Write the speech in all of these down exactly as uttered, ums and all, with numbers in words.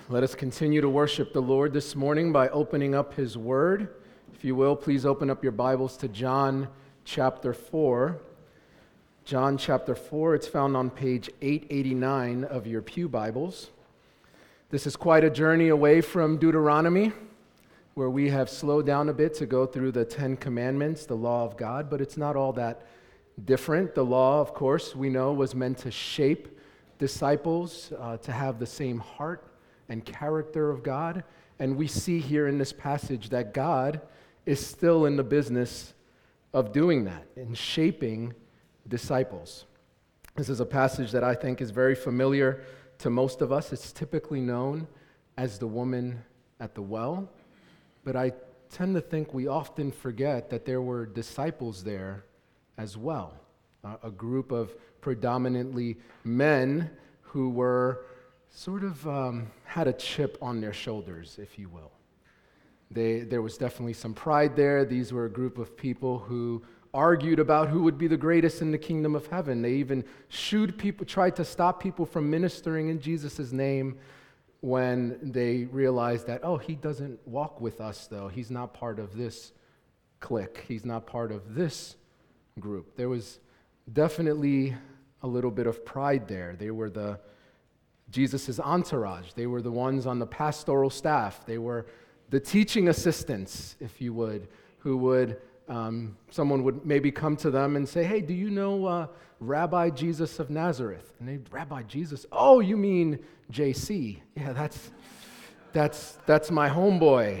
Let us continue to worship the Lord this morning by opening up His Word. If you will, please open up your Bibles to John chapter four. John chapter four, it's found on page eight eighty-nine of your pew Bibles. This is quite a journey away from Deuteronomy, where we have slowed down a bit to go through the Ten Commandments, the law of God, but it's not all that different. The law, of course, we know was meant to shape disciples, uh, to have the same heart and character of God. And we see here in this passage that God is still in the business of doing that, in shaping disciples. This is a passage that I think is very familiar to most of us. It's typically known as the woman at the well, but I tend to think we often forget that there were disciples there as well, uh, a group of predominantly men who were sort of um, had a chip on their shoulders, if you will. They, there was definitely some pride there. These were a group of people who argued about who would be the greatest in the kingdom of heaven. They even shooed people, tried to stop people from ministering in Jesus' name when they realized that, oh, he doesn't walk with us, though. He's not part of this clique. He's not part of this group. There was definitely a little bit of pride there. They were the Jesus' entourage. They were the ones on the pastoral staff. They were the teaching assistants, if you would, who would, um, someone would maybe come to them and say, hey, do you know uh, Rabbi Jesus of Nazareth? And they, Rabbi Jesus? Oh, you mean J C? Yeah, that's, that's, that's my homeboy.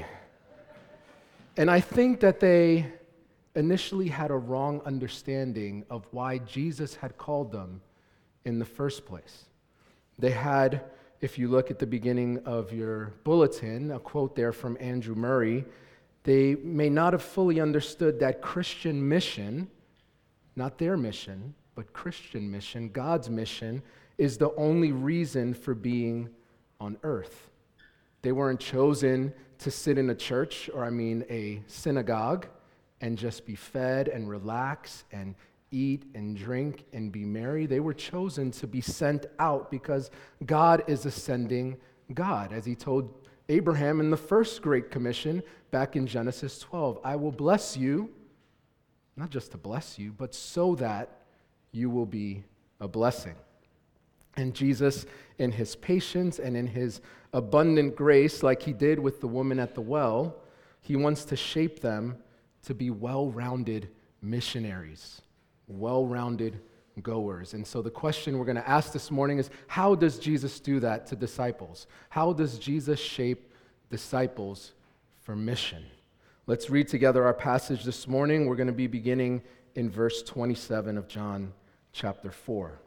And I think that they initially had a wrong understanding of why Jesus had called them in the first place. They had, if you look at the beginning of your bulletin, a quote there from Andrew Murray, they may not have fully understood that Christian mission, not their mission, but Christian mission, God's mission, is the only reason for being on earth. They weren't chosen to sit in a church, or I mean a synagogue, and just be fed and relax and eat and drink and be merry. They were chosen to be sent out because God is a sending God. As he told Abraham in the first Great Commission back in Genesis twelve, I will bless you, not just to bless you, but so that you will be a blessing. And Jesus, in his patience and in his abundant grace, like he did with the woman at the well, he wants to shape them to be well-rounded missionaries, well-rounded goers. And so the question we're going to ask this morning is, how does Jesus do that to disciples? How does Jesus shape disciples for mission? Let's read together our passage this morning. We're going to be beginning in verse twenty-seven of John chapter four.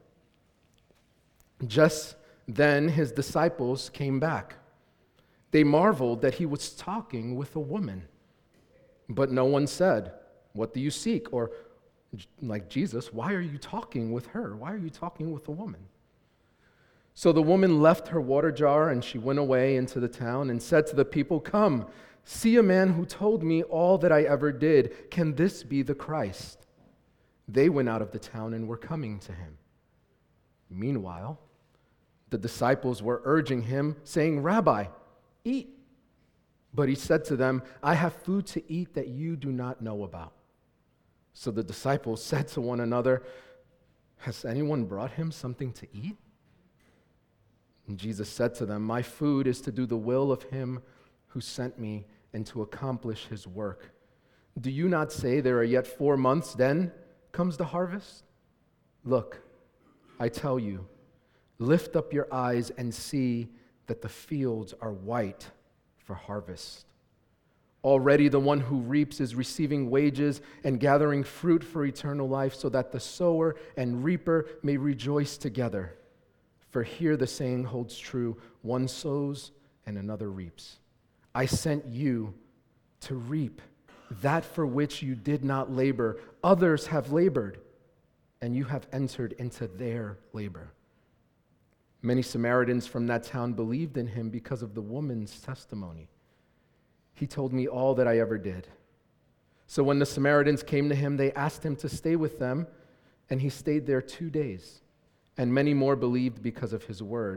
Just then his disciples came back. They marveled that he was talking with a woman. But no one said, what do you seek? Or like Jesus, why are you talking with her? Why are you talking with a woman? So the woman left her water jar and she went away into the town and said to the people, come, see a man who told me all that I ever did. Can this be the Christ? They went out of the town and were coming to him. Meanwhile, the disciples were urging him, saying, Rabbi, eat. But he said to them, I have food to eat that you do not know about. So the disciples said to one another, has anyone brought him something to eat? And Jesus said to them, my food is to do the will of him who sent me and to accomplish his work. Do you not say there are yet four months, then comes the harvest? Look, I tell you, lift up your eyes and see that the fields are white for harvest. Already the one who reaps is receiving wages and gathering fruit for eternal life, so that the sower and reaper may rejoice together. For here the saying holds true, one sows and another reaps. I sent you to reap that for which you did not labor. Others have labored, and you have entered into their labor. Many Samaritans from that town believed in him because of the woman's testimony. He told me all that I ever did. So when the Samaritans came to him, they asked him to stay with them, and he stayed there two days. And many more believed because of his word.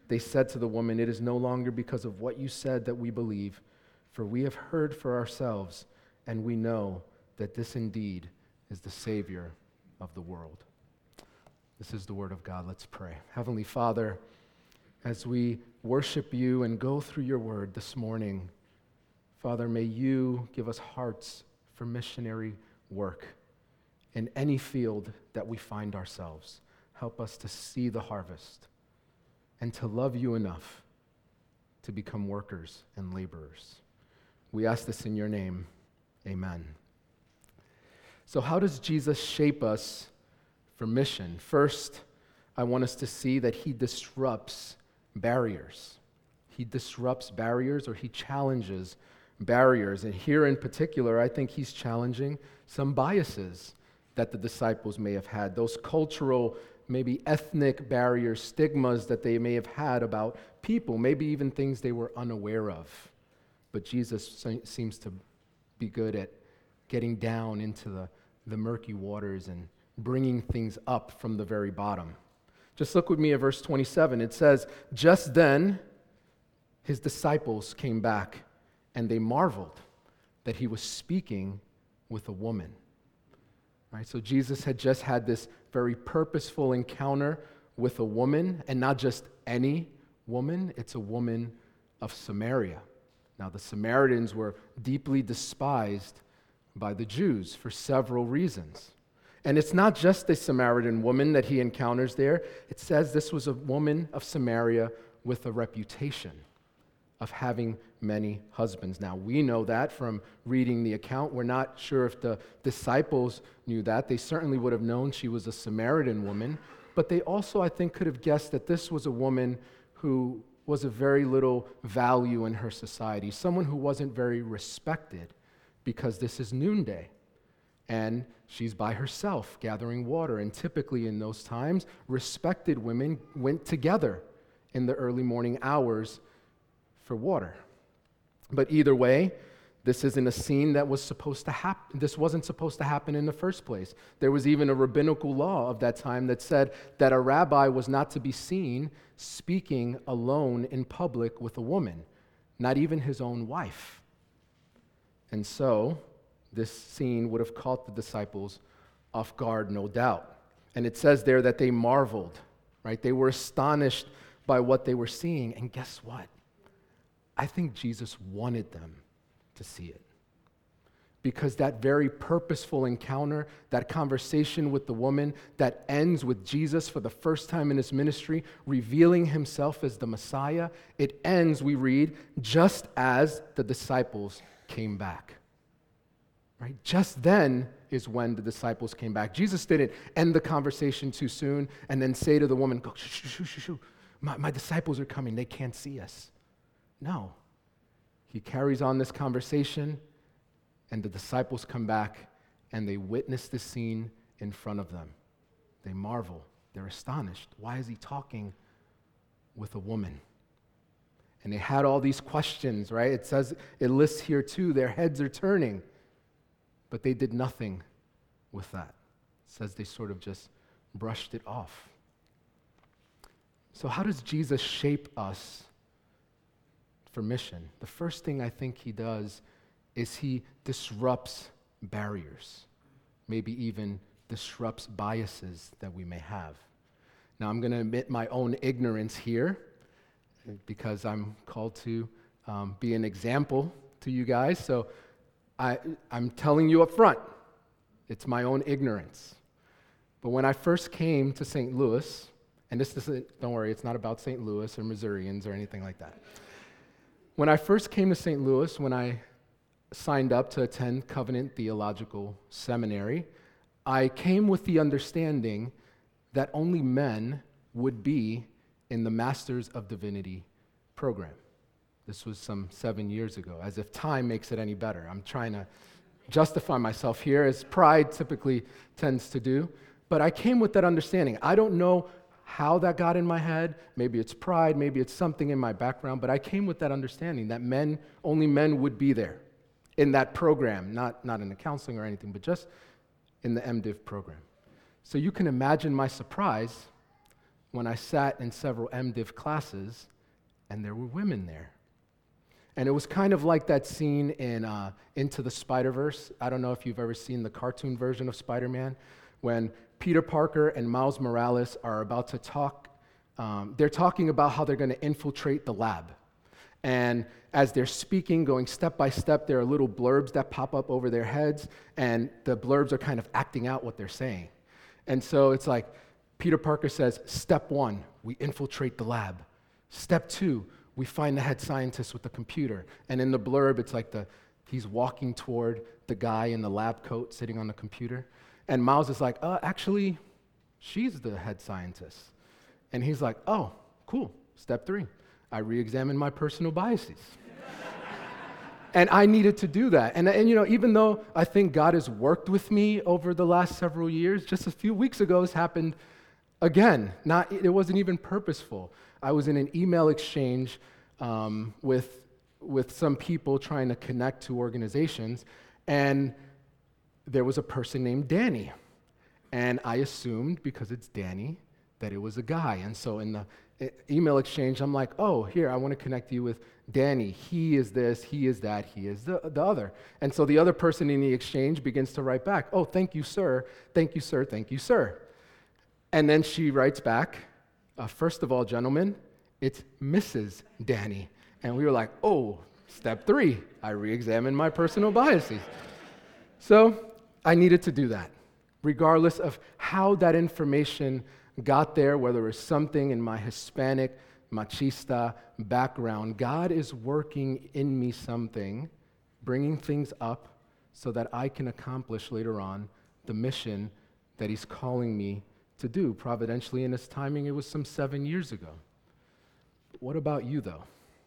they said to the woman, "It is no longer because of what you said that we believe, for we have heard for ourselves, and we know that this indeed is the Savior of the world." This is the word of God. Let's pray. Heavenly Father, as we worship you and go through your word this morning, Father, may you give us hearts for missionary work in any field that we find ourselves. Help us to see the harvest and to love you enough to become workers and laborers. We ask this in your name. Amen. So how does Jesus shape us for mission? First, I want us to see that he disrupts barriers. He disrupts barriers, or he challenges barriers. And here in particular, I think he's challenging some biases that the disciples may have had, those cultural, maybe ethnic barriers, stigmas that they may have had about people, maybe even things they were unaware of. But Jesus se- seems to be good at getting down into the, the murky waters and bringing things up from the very bottom. Just look with me at verse twenty-seven. It says, "Just then his disciples came back, and they marveled that he was speaking with a woman." Right? So Jesus had just had this very purposeful encounter with a woman, and not just any woman. It's a woman of Samaria. Now, the Samaritans were deeply despised by the Jews for several reasons. And it's not just a Samaritan woman that he encounters there. It says this was a woman of Samaria with a reputation of having many husbands. Now, we know that from reading the account. We're not sure if the disciples knew that. They certainly would have known she was a Samaritan woman, but they also, I think, could have guessed that this was a woman who was of very little value in her society, someone who wasn't very respected, because this is noonday, and she's by herself gathering water. And typically in those times, respected women went together in the early morning hours for water. But either way, this isn't a scene that was supposed to happen. This wasn't supposed to happen in the first place. There was even a rabbinical law of that time that said that a rabbi was not to be seen speaking alone in public with a woman, not even his own wife. And so, this scene would have caught the disciples off guard, no doubt. And it says there that they marveled, right? They were astonished by what they were seeing. And guess what? I think Jesus wanted them to see it. Because that very purposeful encounter, that conversation with the woman that ends with Jesus for the first time in his ministry, revealing himself as the Messiah, it ends, we read, just as the disciples came back. Right? Just then is when the disciples came back. Jesus didn't end the conversation too soon and then say to the woman, "Go, shoo, shoo, shoo, shoo, shoo. My, my disciples are coming. They can't see us." No. He carries on this conversation, and the disciples come back, and they witness the scene in front of them. They marvel. They're astonished. Why is he talking with a woman? And they had all these questions, right? It says, it lists here too, their heads are turning. But they did nothing with that. It says they sort of just brushed it off. So how does Jesus shape us for mission? The first thing I think he does is he disrupts barriers, maybe even disrupts biases that we may have. Now, I'm going to admit my own ignorance here because I'm called to um, be an example to you guys. So I, I'm telling you up front, it's my own ignorance. But when I first came to Saint Louis, and this isn't, don't worry, it's not about Saint Louis or Missourians or anything like that. When I first came to Saint Louis, when I signed up to attend Covenant Theological Seminary, I came with the understanding that only men would be in the Masters of Divinity program. This was some seven years ago, as if time makes it any better. I'm trying to justify myself here, as pride typically tends to do. But I came with that understanding. I don't know how that got in my head. Maybe it's pride, maybe it's something in my background, but I came with that understanding that men, only men would be there in that program, not, not in the counseling or anything, but just in the MDiv program. So you can imagine my surprise when I sat in several MDiv classes and there were women there. And it was kind of like that scene in uh, Into the Spider-Verse. I don't know if you've ever seen the cartoon version of Spider-Man, when Peter Parker and Miles Morales are about to talk. Um, they're talking about how they're going to infiltrate the lab. And as they're speaking, going step by step, there are little blurbs that pop up over their heads, and the blurbs are kind of acting out what they're saying. And so it's like, Peter Parker says, step one, we infiltrate the lab. Step two, we find the head scientist with the computer. And in the blurb, it's like the he's walking toward the guy in the lab coat sitting on the computer. And Miles is like, uh, actually, she's the head scientist. And he's like, oh, cool. Step three, I re-examine my personal biases. And I needed to do that. And, and, you know, even though I think God has worked with me over the last several years, just a few weeks ago, this happened again. Not, it wasn't even purposeful. I was in an email exchange um, with, with some people trying to connect to organizations, and there was a person named Danny. And I assumed, because it's Danny, that it was a guy. And so in the email exchange, I'm like, oh, here, I want to connect you with Danny. He is this, he is that, he is the, the other. And so the other person in the exchange begins to write back, oh, thank you, sir, thank you, sir, thank you, sir. And then she writes back, uh, first of all, gentlemen, it's Missus Danny. And we were like, oh, step three, I re-examine my personal biases. So I needed to do that, regardless of how that information got there, whether it was something in my Hispanic, machista background. God is working in me something, bringing things up so that I can accomplish later on the mission that he's calling me to do. Providentially, in his timing, it was some seven years ago. What about you, though?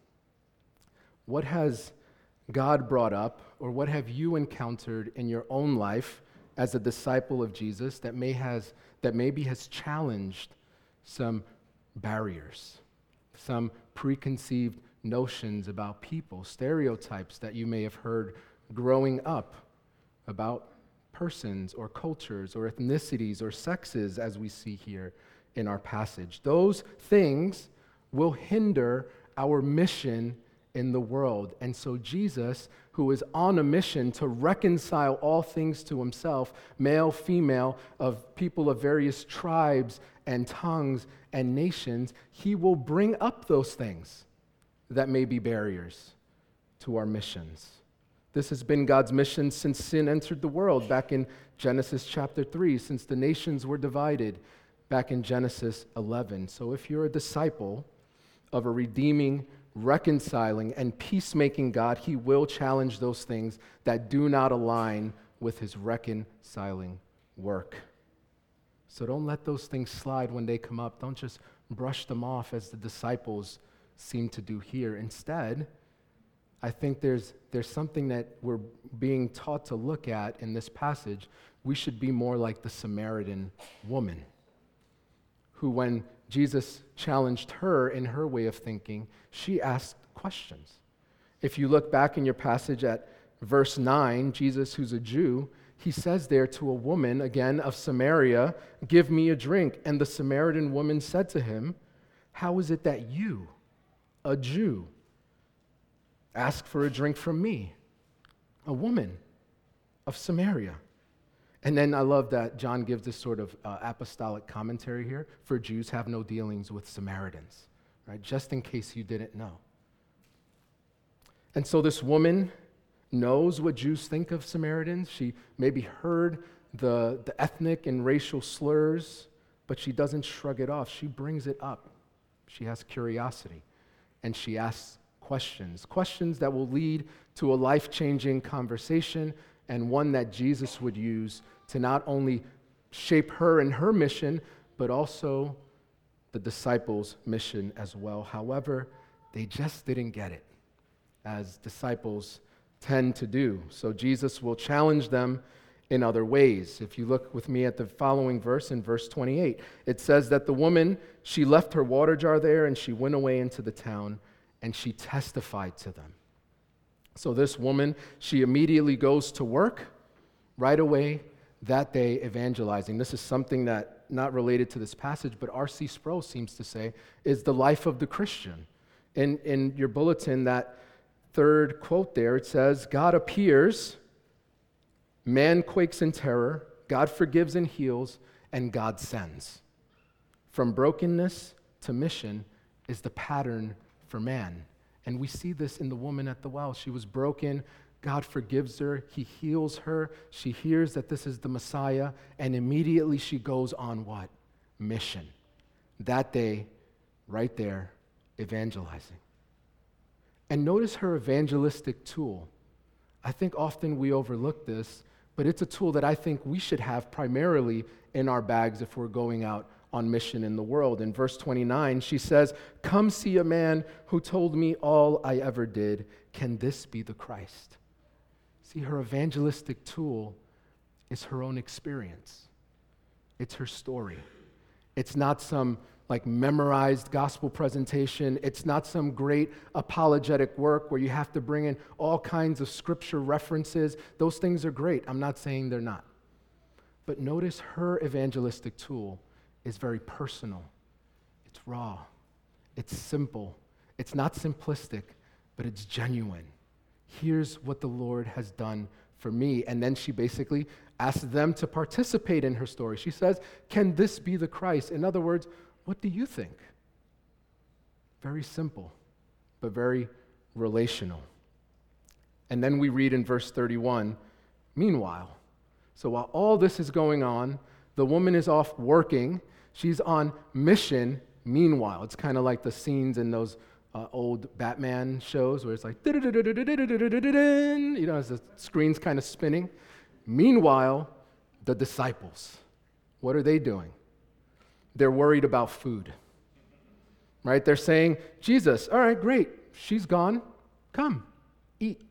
What has God brought up, or what have you encountered in your own life as a disciple of Jesus that may has that maybe has challenged some barriers, some preconceived notions about people, stereotypes that you may have heard growing up about persons or cultures or ethnicities or sexes, as we see here in our passage? Those things will hinder our mission in the world. And so Jesus, who is on a mission to reconcile all things to himself, male, female, of people of various tribes and tongues and nations, he will bring up those things that may be barriers to our missions. This has been God's mission since sin entered the world back in Genesis chapter three, since the nations were divided back in Genesis eleven. So if you're a disciple of a redeeming, reconciling, and peacemaking God, he will challenge those things that do not align with his reconciling work. So don't let those things slide when they come up. Don't just brush them off as the disciples seem to do here. Instead, I think there's, there's something that we're being taught to look at in this passage. We should be more like the Samaritan woman, who, when Jesus challenged her in her way of thinking, she asked questions. If you look back in your passage at verse nine, Jesus, who's a Jew, he says there to a woman, again, of Samaria, give me a drink. And the Samaritan woman said to him, how is it that you, a Jew, ask for a drink from me, a woman of Samaria? And then I love that John gives this sort of uh, apostolic commentary here. For Jews have no dealings with Samaritans, right? Just in case you didn't know. And so this woman knows what Jews think of Samaritans. She maybe heard the, the ethnic and racial slurs, but she doesn't shrug it off. She brings it up. She has curiosity, and she asks questions, questions that will lead to a life-changing conversation, and one that Jesus would use to not only shape her and her mission, but also the disciples' mission as well. However, they just didn't get it, as disciples tend to do. So Jesus will challenge them in other ways. If you look with me at the following verse, in verse twenty-eight, it says that the woman, she left her water jar there, and she went away into the town, and she testified to them. So this woman, she immediately goes to work right away, that day evangelizing. This is something that, not related to this passage, but R C Sproul seems to say, is the life of the Christian. In, in your bulletin, that third quote there, it says, God appears, man quakes in terror, God forgives and heals, and God sends. From brokenness to mission is the pattern for man. And we see this in the woman at the well. She was broken. God forgives her. He heals her. She hears that this is the Messiah, and immediately she goes on what? Mission. That day, right there, evangelizing. And notice her evangelistic tool. I think often we overlook this, but it's a tool that I think we should have primarily in our bags if we're going out on mission in the world. In verse twenty-nine, she says, "Come see a man who told me all I ever did. Can this be the Christ?" See, her evangelistic tool is her own experience. It's her story. It's not some like memorized gospel presentation. It's not some great apologetic work where you have to bring in all kinds of scripture references. Those things are great. I'm not saying they're not. But notice her evangelistic tool is very personal. It's raw. It's simple. It's not simplistic, but it's genuine. Here's what the Lord has done for me. And then she basically asks them to participate in her story. She says, can this be the Christ? In other words, what do you think? Very simple, but very relational. And then we read in verse thirty-one, meanwhile, so while all this is going on, the woman is off working. She's on mission. Meanwhile, it's kind of like the scenes in those uh, old Batman shows where it's like, you know, as the screen's kind of spinning. Meanwhile, the disciples, what are they doing? They're worried about food, right? They're saying, Jesus, all right, great. She's gone. Come, eat.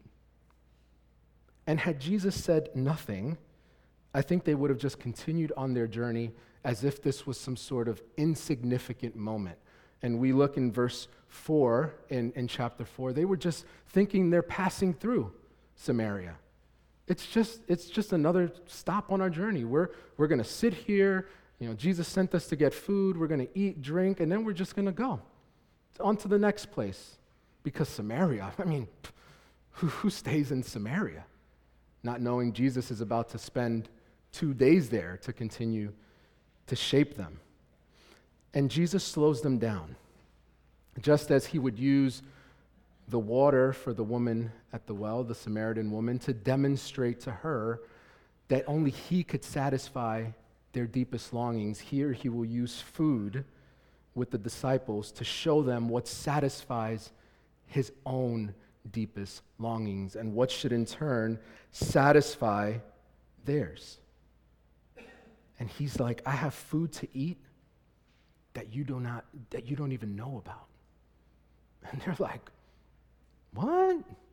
And had Jesus said nothing, I think they would have just continued on their journey as if this was some sort of insignificant moment. And we look in verse four, in, in chapter four, they were just thinking they're passing through Samaria. It's just, it's just another stop on our journey. We're, we're going to sit here. You know, Jesus sent us to get food. We're going to eat, drink, and then we're just going to go on to the next place. Because Samaria, I mean, who, who stays in Samaria? Not knowing Jesus is about to spend two days there to continue to shape them. And Jesus slows them down, just as he would use the water for the woman at the well, the Samaritan woman, to demonstrate to her that only he could satisfy their deepest longings. Here he will use food with the disciples to show them what satisfies his own deepest longings and what should in turn satisfy theirs. And he's like, I have food to eat that you do not, that you don't even know about. And they're like, what?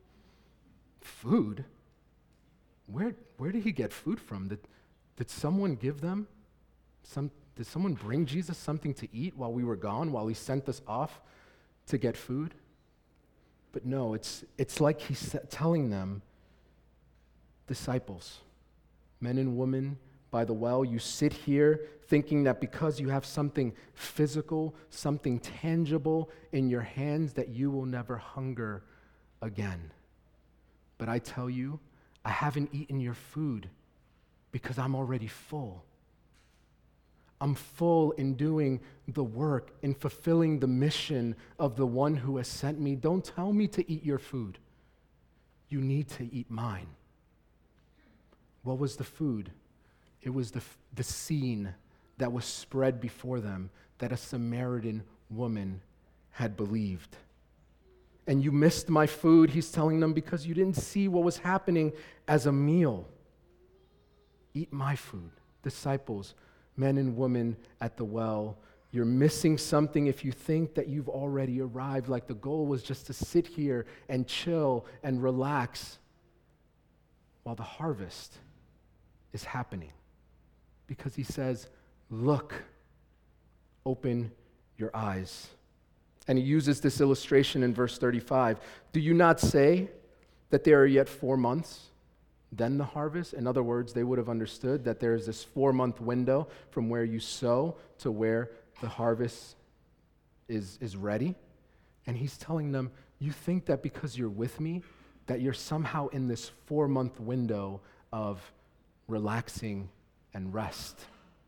Food? Where where did he get food from? Did, did someone give them some, did someone bring Jesus something to eat while we were gone, while he sent us off to get food? But no, it's it's like he's telling them, disciples, men and women by the well, you sit here thinking that because you have something physical, something tangible in your hands, that you will never hunger again. But I tell you, I haven't eaten your food because I'm already full. I'm full in doing the work, in fulfilling the mission of the one who has sent me. Don't tell me to eat your food. You need to eat mine. What was the food? It was the, the scene that was spread before them that a Samaritan woman had believed. And you missed my food, he's telling them, because you didn't see what was happening as a meal. Eat my food. Disciples, men and women at the well, you're missing something if you think that you've already arrived, like the goal was just to sit here and chill and relax while the harvest is happening. Because he says, look, open your eyes. And he uses this illustration in verse thirty-five. Do you not say that there are yet four months? then the harvest. In other words, they would have understood that there is this four-month window from where you sow to where the harvest is, is ready. And he's telling them, you think that because you're with me, that you're somehow in this four-month window of relaxing and rest.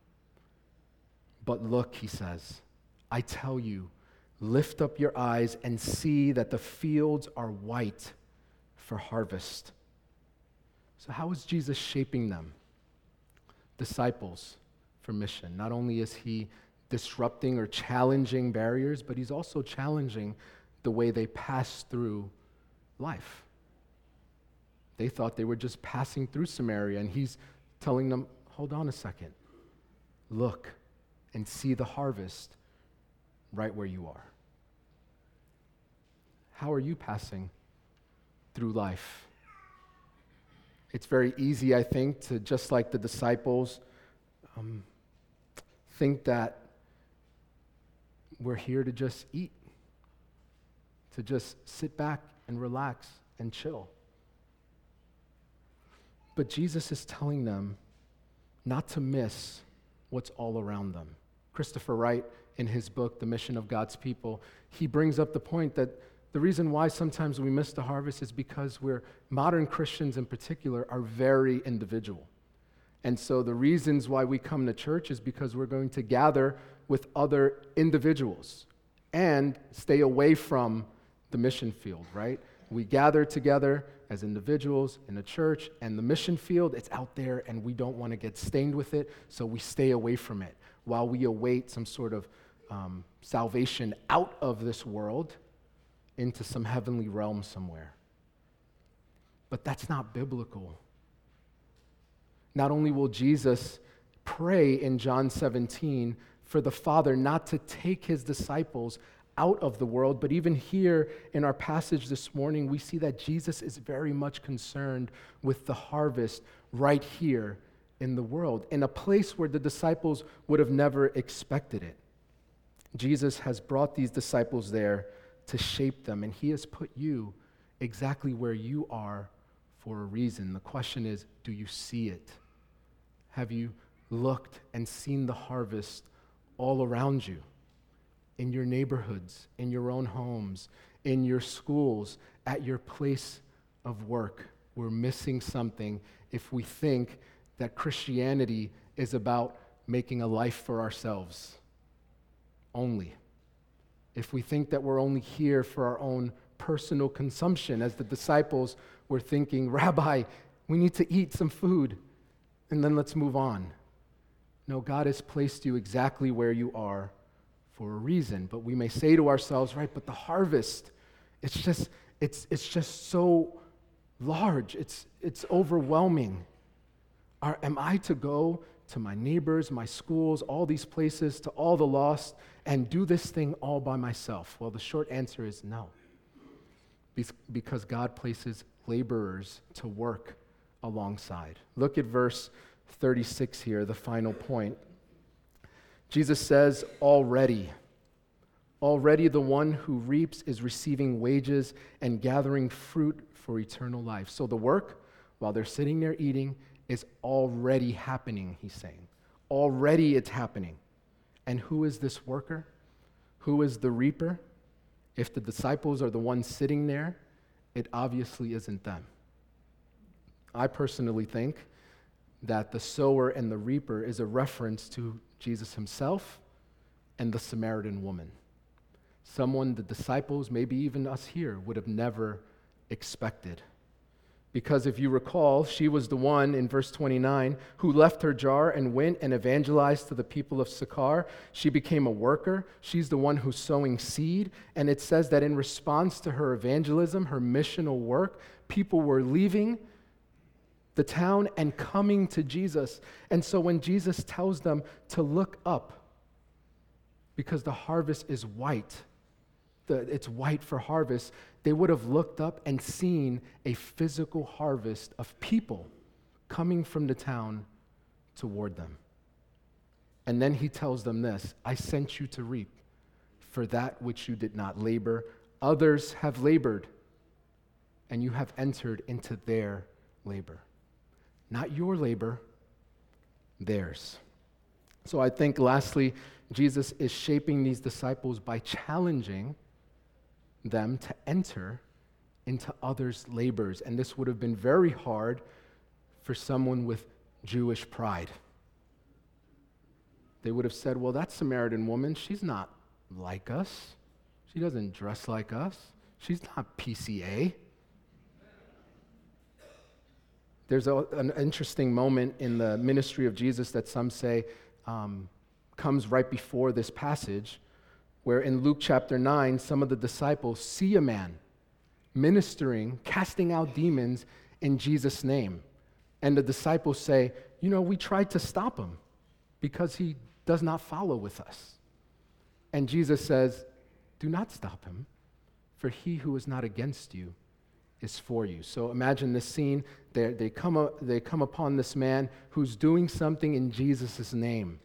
But look, he says, I tell you, lift up your eyes and see that the fields are white for harvest. So how is Jesus shaping them? Disciples for mission. Not only is he disrupting or challenging barriers, but he's also challenging the way they pass through life. They thought they were just passing through Samaria, and he's telling them, hold on a second. Look and see the harvest right where you are. How are you passing through life? It's very easy, I think, to, just like the disciples, um, think that we're here to just eat, to just sit back and relax and chill. But Jesus is telling them not to miss what's all around them. Christopher Wright, in his book, The Mission of God's People, he brings up the point that the reason why sometimes we miss the harvest is because we're, modern Christians in particular, are very individual. And so the reasons why we come to church is because we're going to gather with other individuals and stay away from the mission field, right? We gather together as individuals in a church, and the mission field, it's out there, and we don't want to get stained with it, so we stay away from it while we await some sort of um, salvation out of this world into some heavenly realm somewhere. But that's not biblical. Not only will Jesus pray in John seventeen for the Father not to take his disciples out of the world, but even here in our passage this morning, we see that Jesus is very much concerned with the harvest right here in the world, in a place where the disciples would have never expected it. Jesus has brought these disciples there to shape them, and he has put you exactly where you are for a reason. The question is, do you see it? Have you looked and seen the harvest all around you? In your neighborhoods, in your own homes, in your schools, at your place of work. We're missing something if we think that Christianity is about making a life for ourselves only. If we think that we're only here for our own personal consumption, as the disciples were thinking, Rabbi, we need to eat some food, and then let's move on. No, God has placed you exactly where you are for a reason. But we may say to ourselves, right, but the harvest, it's just, it's it's just so large. It's it's overwhelming. Are, am I to go to my neighbors, my schools, all these places, to all the lost, and do this thing all by myself? Well, the short answer is no. Because God places laborers to work alongside. Look at verse thirty-six here, the final point. Jesus says, already, already the one who reaps is receiving wages and gathering fruit for eternal life. So the work, while they're sitting there eating, is already happening, he's saying. Already it's happening. And who is this worker? Who is the reaper? If the disciples are the ones sitting there, it obviously isn't them. I personally think that the sower and the reaper is a reference to Jesus himself and the Samaritan woman. Someone the disciples, maybe even us here, would have never expected. Because if you recall, she was the one in verse twenty-nine who left her jar and went and evangelized to the people of Sychar. She became a worker. She's the one who's sowing seed. And it says that in response to her evangelism, her missional work, people were leaving the town and coming to Jesus. And so when Jesus tells them to look up, because the harvest is white, the, it's white for harvest, they would have looked up and seen a physical harvest of people coming from the town toward them. And then he tells them this, I sent you to reap for that which you did not labor. Others have labored, and you have entered into their labor. Not your labor, theirs. So I think lastly, Jesus is shaping these disciples by challenging them to enter into others' labors. And this would have been very hard for someone with Jewish pride. They would have said, well, that Samaritan woman, she's not like us. She doesn't dress like us. She's not P C A. There's a, an interesting moment in the ministry of Jesus that some say um, comes right before this passage, where in Luke chapter nine, some of the disciples see a man ministering, casting out demons in Jesus' name. And the disciples say, you know, we tried to stop him because he does not follow with us. And Jesus says, do not stop him, for he who is not against you is for you. So imagine this scene. They, they, come, uh, they come upon this man who's doing something in Jesus' name.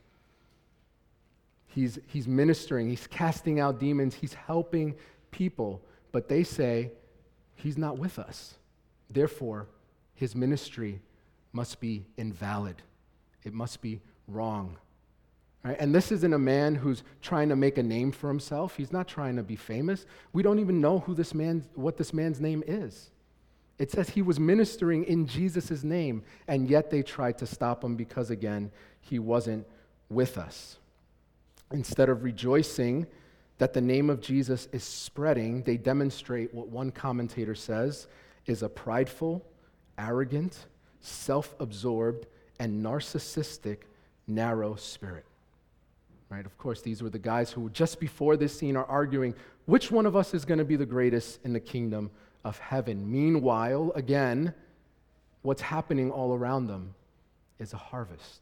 He's, he's ministering, he's casting out demons, he's helping people, but they say, he's not with us. Therefore, his ministry must be invalid. It must be wrong. Right? And this isn't a man who's trying to make a name for himself. He's not trying to be famous. We don't even know who this man, what this man's name is. It says he was ministering in Jesus' name, and yet they tried to stop him because, again, he wasn't with us. Instead of rejoicing that the name of Jesus is spreading, they demonstrate what one commentator says is a prideful, arrogant, self-absorbed, and narcissistic, narrow spirit. Right? Of course, these were the guys who just before this scene are arguing, which one of us is going to be the greatest in the kingdom of heaven? Meanwhile, again, what's happening all around them is a harvest.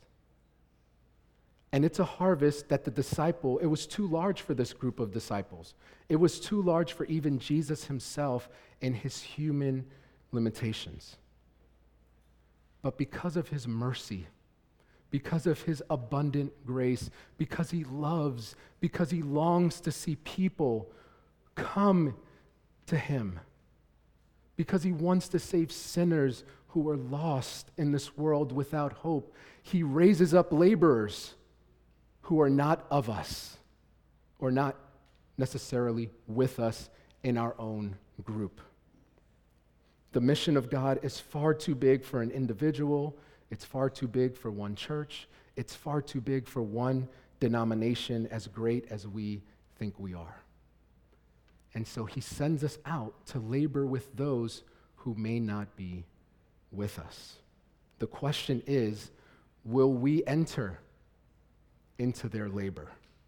And it's a harvest that the disciple, it was too large for this group of disciples. It was too large for even Jesus himself and his human limitations. But because of his mercy, because of his abundant grace, because he loves, because he longs to see people come to him, because he wants to save sinners who are lost in this world without hope, he raises up laborers who are not of us, or not necessarily with us in our own group. The mission of God is far too big for an individual. It's far too big for one church. It's far too big for one denomination, as great as we think we are. And so he sends us out to labor with those who may not be with us. The question is, will we enter into their labor?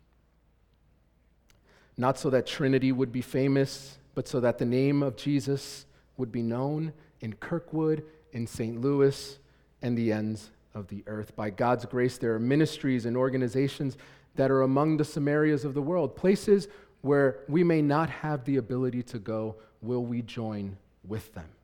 Not so that Trinity would be famous, but so that the name of Jesus would be known in Kirkwood, in Saint Louis, and the ends of the earth. By God's grace, there are ministries and organizations that are among the Samarias of the world, places where we may not have the ability to go. Will we join with them?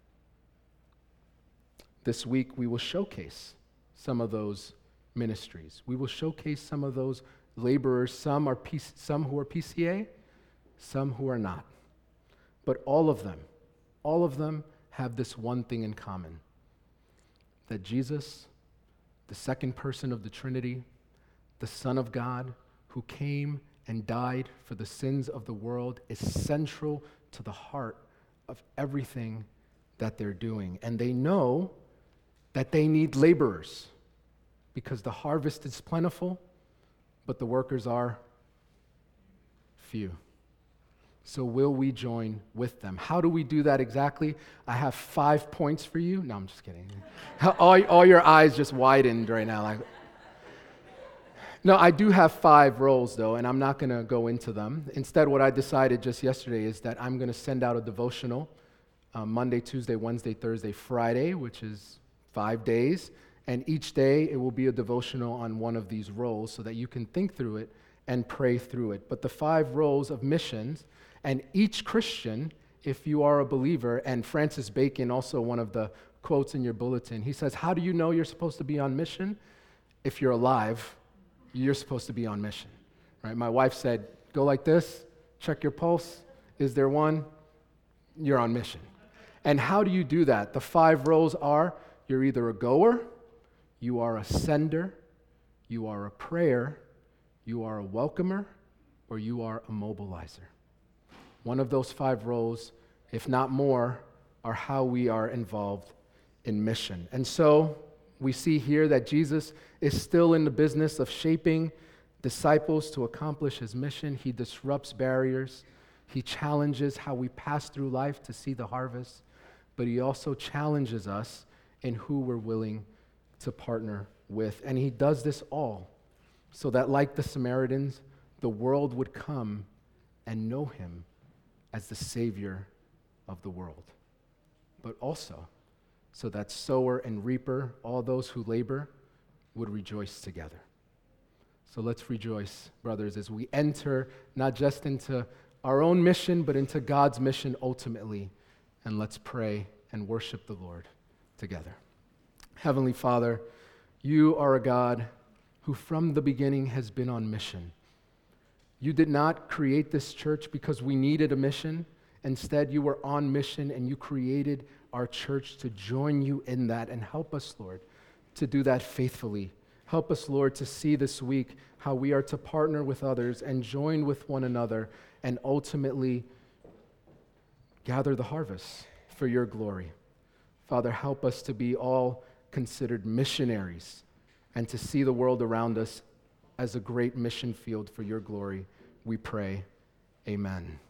This week, we will showcase some of those ministries. We will showcase some of those laborers. Some are P- some who are P C A, some who are not. But all of them, all of them have this one thing in common: that Jesus, the second person of the Trinity, the Son of God, who came and died for the sins of the world, is central to the heart of everything that they're doing. And they know that they need laborers because the harvest is plentiful, but the workers are few. So will we join with them? How do we do that exactly? I have five points for you. No, I'm just kidding. all, all your eyes just widened right now. Like, no, I do have five roles, though, and I'm not going to go into them. Instead, what I decided just yesterday is that I'm going to send out a devotional um, Monday, Tuesday, Wednesday, Thursday, Friday, which is five days. And each day, it will be a devotional on one of these roles so that you can think through it and pray through it. But the five roles of missions, and each Christian, if you are a believer, and Francis Bacon, also one of the quotes in your bulletin, he says, how do you know you're supposed to be on mission? If you're alive, you're supposed to be on mission, right? My wife said, go like this, check your pulse. Is there one? You're on mission. And how do you do that? The five roles are, you're either a goer, You are a sender, you are a prayer, you are a welcomer, or you are a mobilizer. One of those five roles, if not more, are how we are involved in mission. And so we see here that Jesus is still in the business of shaping disciples to accomplish his mission. He disrupts barriers. He challenges how we pass through life to see the harvest, but he also challenges us in who we're willing to partner with. And he does this all so that, like the Samaritans, the world would come and know him as the Savior of the world. But also so that sower and reaper, all those who labor, would rejoice together. So let's rejoice, brothers, as we enter not just into our own mission, but into God's mission ultimately. And let's pray and worship the Lord together. Heavenly Father, you are a God who from the beginning has been on mission. You did not create this church because we needed a mission. Instead, you were on mission and you created our church to join you in that, and help us, Lord, to do that faithfully. Help us, Lord, to see this week how we are to partner with others and join with one another and ultimately gather the harvest for your glory. Father, help us to be all considered missionaries and to see the world around us as a great mission field for your glory. We pray, amen.